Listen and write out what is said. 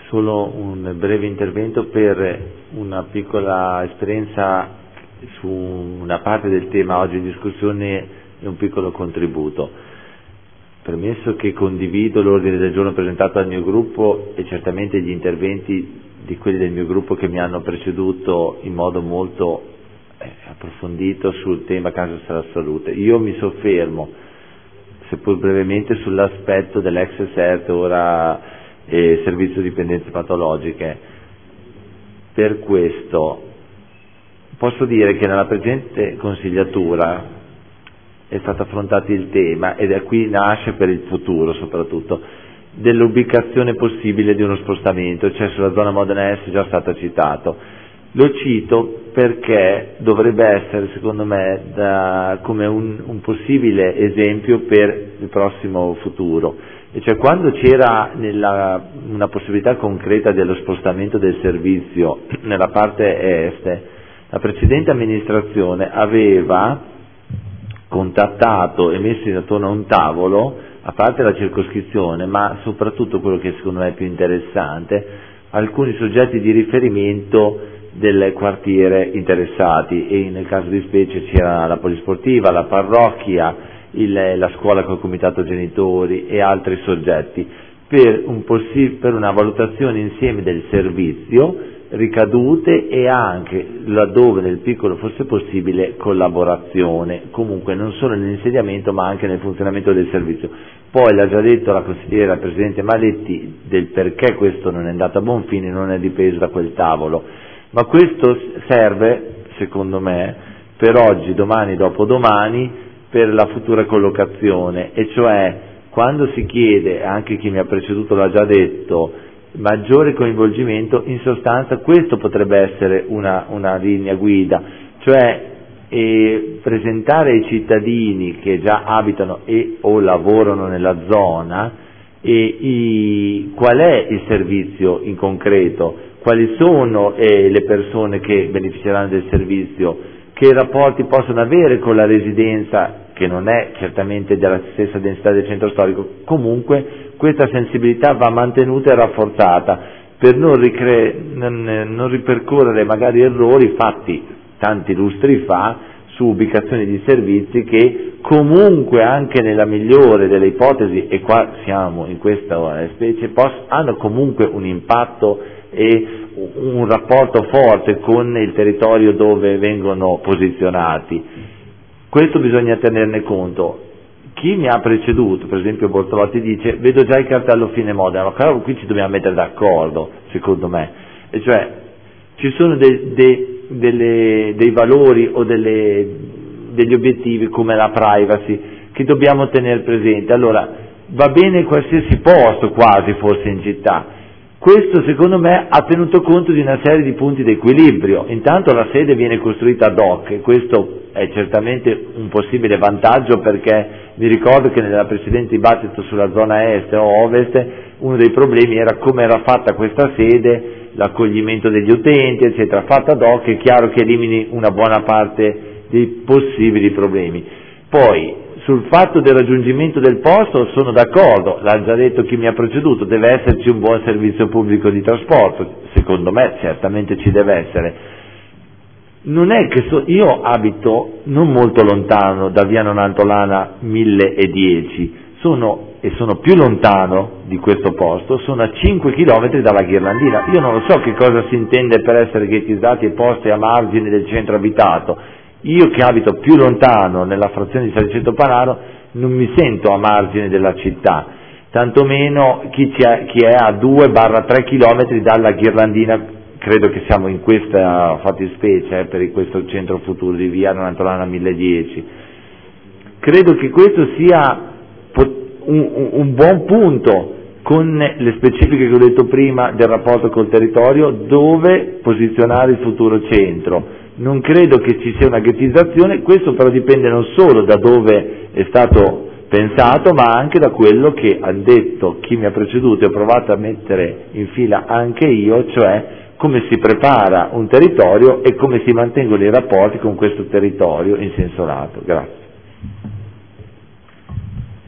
Solo un breve intervento per una piccola esperienza su una parte del tema oggi in discussione e un piccolo contributo. Premesso che condivido l'ordine del giorno presentato dal mio gruppo e certamente gli interventi di quelli del mio gruppo che mi hanno preceduto in modo molto approfondito sul tema causa della salute, io mi soffermo, seppur brevemente, sull'aspetto dell'ex SERT, ora servizio di dipendenze patologiche. Per questo posso dire che nella precedente consigliatura è stato affrontato il tema, ed da qui nasce per il futuro soprattutto, dell'ubicazione possibile di uno spostamento, cioè sulla zona Modena Est è già stato citato. Lo cito perché dovrebbe essere, secondo me, come un possibile esempio per il prossimo futuro. E cioè, quando c'era una possibilità concreta dello spostamento del servizio nella parte est, la precedente amministrazione aveva contattato e messo intorno a un tavolo, a parte la circoscrizione, ma soprattutto quello che secondo me è più interessante, alcuni soggetti di riferimento del quartiere interessati, e nel caso di specie c'era la polisportiva, la parrocchia, la scuola col comitato genitori e altri soggetti, per una valutazione insieme del servizio, ricadute e anche, laddove nel piccolo fosse possibile, collaborazione, comunque non solo nell'insediamento ma anche nel funzionamento del servizio. Poi l'ha già detto la consigliera Presidente Maletti del perché questo non è andato a buon fine, non è dipeso da quel tavolo, ma questo serve, secondo me, per oggi, domani, dopodomani, per la futura collocazione, e cioè quando si chiede, anche chi mi ha preceduto l'ha già detto, maggiore coinvolgimento, in sostanza questo potrebbe essere una linea guida, cioè presentare ai cittadini che già abitano o lavorano nella zona qual è il servizio in concreto, quali sono le persone che beneficeranno del servizio, che rapporti possono avere con la residenza, che non è certamente della stessa densità del centro storico. Comunque questa sensibilità va mantenuta e rafforzata per non ripercorrere magari errori fatti tanti lustri fa su ubicazioni di servizi che comunque, anche nella migliore delle ipotesi, e qua siamo in questa specie, hanno comunque un impatto e un rapporto forte con il territorio dove vengono posizionati. Questo bisogna tenerne conto. Chi mi ha preceduto, per esempio Bortolotti, dice vedo già il cartello fine Modena, ma però qui ci dobbiamo mettere d'accordo, secondo me, e cioè ci sono dei valori o degli obiettivi come la privacy che dobbiamo tenere presente. Allora, va bene qualsiasi posto quasi forse in città. Questo secondo me ha tenuto conto di una serie di punti di equilibrio. Intanto la sede viene costruita ad hoc, e questo è certamente un possibile vantaggio, perché mi ricordo che nella precedente dibattito sulla zona est o ovest uno dei problemi era come era fatta questa sede, l'accoglimento degli utenti eccetera. Fatta ad hoc è chiaro che elimini una buona parte dei possibili problemi. Poi sul fatto del raggiungimento del posto sono d'accordo, l'ha già detto chi mi ha preceduto, deve esserci un buon servizio pubblico di trasporto, secondo me certamente ci deve essere. Non è che io abito non molto lontano da via Nonantolana 1010, sono più lontano di questo posto, sono a 5 km dalla Ghirlandina. Io non lo so che cosa si intende per essere ghettizzati e posti a margine del centro abitato. Io che abito più lontano, nella frazione di Sargento Panaro, non mi sento a margine della città, tantomeno chi è a 2-3 km dalla Ghirlandina. Credo che siamo in questa fattispecie per questo centro futuro di via Nonantolana 1010. Credo che questo sia un buon punto, con le specifiche che ho detto prima del rapporto col territorio, dove posizionare il futuro centro. Non credo che ci sia una ghettizzazione, questo però dipende non solo da dove è stato pensato, ma anche da quello che ha detto chi mi ha preceduto e ho provato a mettere in fila anche io, cioè come si prepara un territorio e come si mantengono i rapporti con questo territorio in senso lato. Grazie.